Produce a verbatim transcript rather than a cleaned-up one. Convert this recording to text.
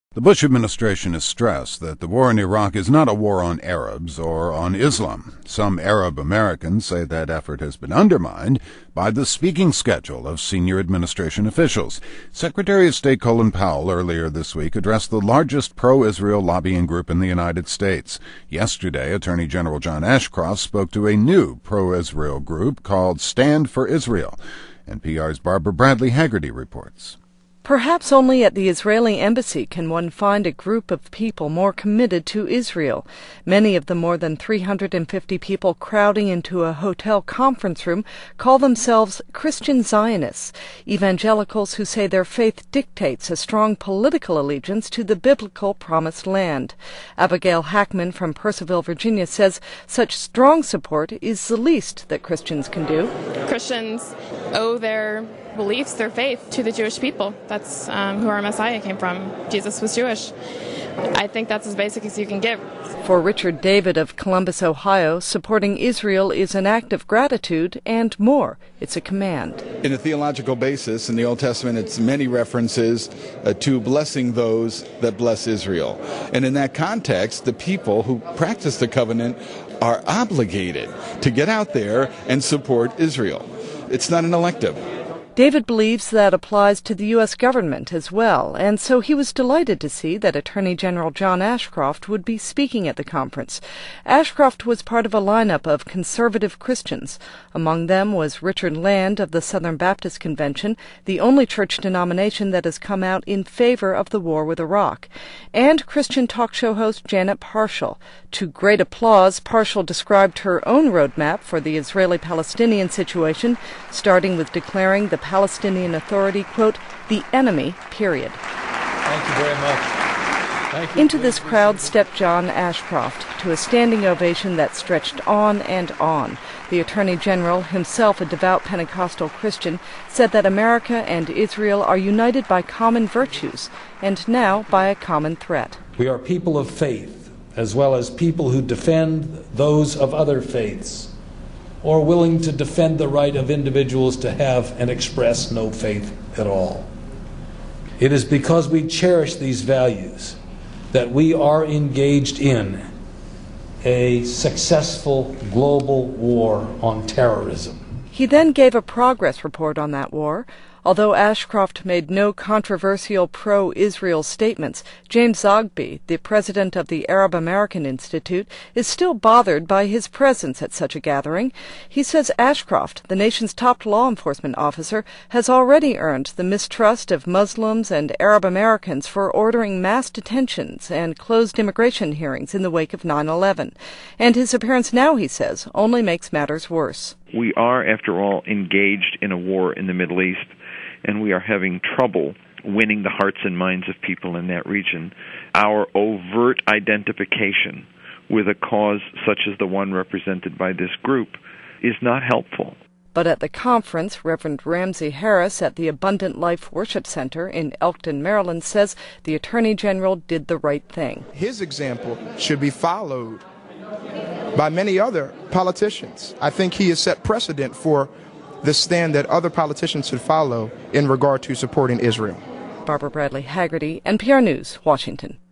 The Bush administration has stressed that the war in Iraq is not a war on Arabs or on Islam. Some Arab Americans say that effort has been undermined by the speaking schedule of senior administration officials. Secretary of State Colin Powell earlier this week addressed the largest pro-Israel lobbying group in the United States. Yesterday, Attorney General John Ashcroft spoke to a new pro-Israel group called Stand for Israel. N P R's Barbara Bradley Haggerty reports. Perhaps only at the Israeli embassy can one find a group of people more committed to Israel. Many of the more than three hundred fifty people crowding into a hotel conference room call themselves Christian Zionists, evangelicals who say their faith dictates a strong political allegiance to the biblical Promised Land. Abigail Hackman from Purcellville, Virginia, says such strong support is the least that Christians can do. Christians owe their beliefs, their faith, to the Jewish people. That's um, who our Messiah came from. Jesus was Jewish. I think that's as basic as you can give. For Richard David of Columbus, Ohio, supporting Israel is an act of gratitude and more. It's a command. In a theological basis, in the Old Testament, it's many references uh, to blessing those that bless Israel. And in that context, the people who practice the covenant are obligated to get out there and support Israel. It's not an elective. David believes that applies to the U S government as well, and so he was delighted to see that Attorney General John Ashcroft would be speaking at the conference. Ashcroft was part of a lineup of conservative Christians. Among them was Richard Land of the Southern Baptist Convention, the only church denomination that has come out in favor of the war with Iraq, and Christian talk show host Janet Parshall. To great applause, Parshall described her own roadmap for the Israeli-Palestinian situation, starting with declaring the Palestinian Authority, quote, the enemy, period. Thank you very much. Thank you. Into this crowd stepped John Ashcroft to a standing ovation that stretched on and on. The Attorney General, himself a devout Pentecostal Christian, said that America and Israel are united by common virtues and now by a common threat. We are people of faith, as well as people who defend those of other faiths, or willing to defend the right of individuals to have and express no faith at all. It is because we cherish these values that we are engaged in a successful global war on terrorism. He then gave a progress report on that war. Although Ashcroft made no controversial pro-Israel statements, James Zogby, the president of the Arab American Institute, is still bothered by his presence at such a gathering. He says Ashcroft, the nation's top law enforcement officer, has already earned the mistrust of Muslims and Arab Americans for ordering mass detentions and closed immigration hearings in the wake of nine eleven. And his appearance now, he says, only makes matters worse. We are, after all, engaged in a war in the Middle East, and we are having trouble winning the hearts and minds of people in that region. Our overt identification with a cause such as the one represented by this group is not helpful. But at the conference, Reverend Ramsey Harris at the Abundant Life Worship Center in Elkton, Maryland, says the Attorney General did the right thing. His example should be followed by many other politicians. I think he has set precedent for the stand that other politicians should follow in regard to supporting Israel. Barbara Bradley Haggerty, N P R News, Washington.